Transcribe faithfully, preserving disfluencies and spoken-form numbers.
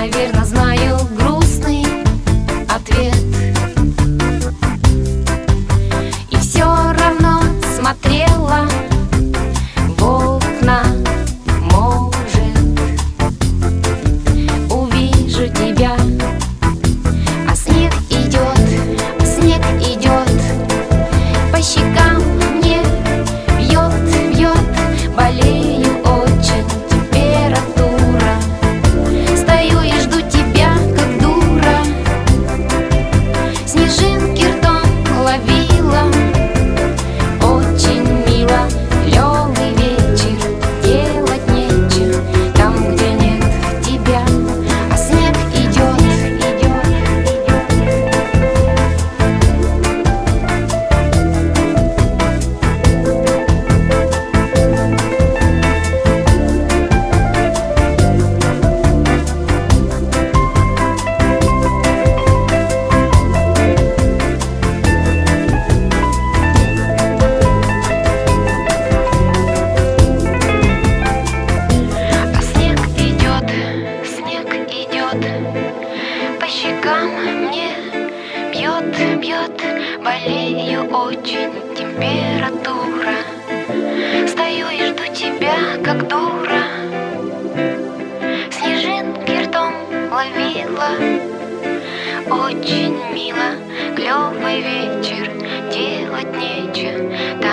наверно, знаю грустный ответ. И все равно смотрела в окна. Может, увижу тебя, а снег идет, снег идет по щекам мне, бьет, бьет, болею очень, температура. Стою и жду тебя, как дура. Снежинки ртом ловила, очень мило. Лёгкий вечер, делать нечего там, где нет тебя, а снег идет, идет, а снег идет, снег идет по щекам мне, бьет, бьет, болею очень, температура. Стою и жду тебя, как дура. Снежинки ртом ловила, очень мило. Клёвый вечер, делать нечего.